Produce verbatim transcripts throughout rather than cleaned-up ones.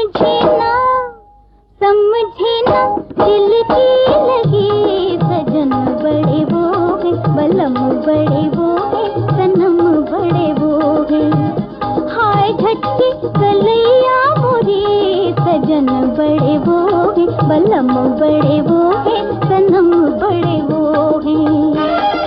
समझे ना समझे ना दिल की लगी सजन बड़े वो है, बलम बड़े वो है, सनम बड़े वो है। हाय झटके कलैया मोरी सजन बड़े वो है, बलम बड़े वो है, सनम बड़े वो है।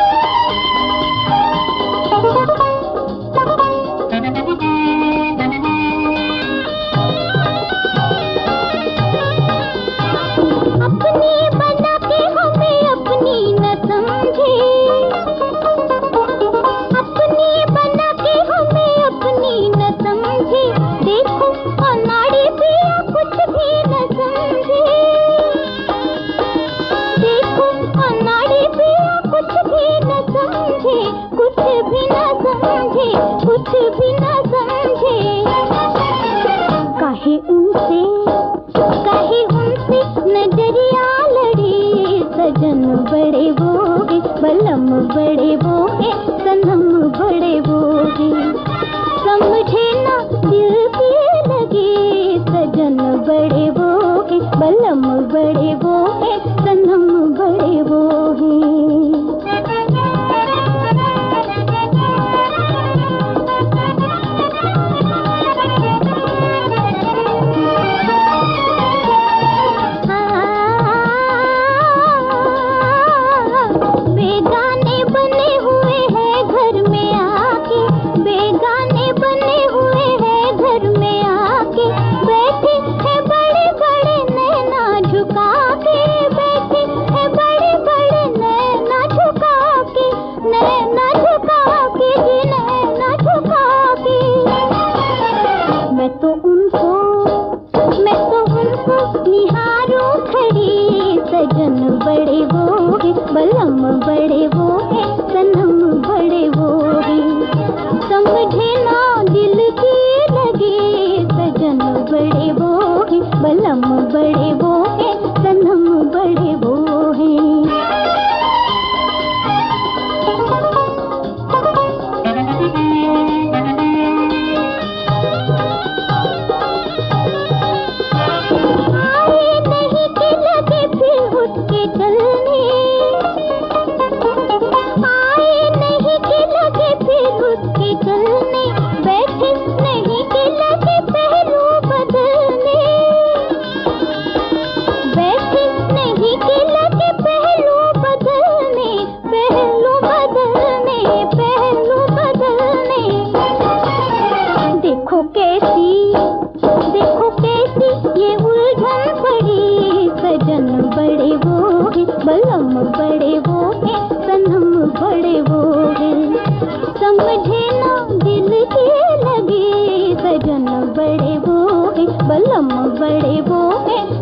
कुछ भी न समझे काहे उनसे काहे उनसे नजरिया लड़ी सजन बड़े वो है, बलम बड़े वो है, सनम बड़े वो है। समझे ना दिल की लगी सजन बड़े वो है, बलम बड़े वो है, सनम बड़े वो है। मैं तो उनको मैं तो उनको निहारूं खड़ी सजन बड़े वो है, बलम बड़े वो है, सनम बड़े वो है। समझे ना दिल की लगी सजन बड़े वो है, बलम बड़े वो है, सनम बड़े वो है। देखो कैसी देखो कैसी ये उलझन पड़ी सजन बड़े वो है, बलम बड़े वो है, सनम बड़े वो है। समझे ना दिल की लगी सजन बड़े वो है, बलम बड़े वो है,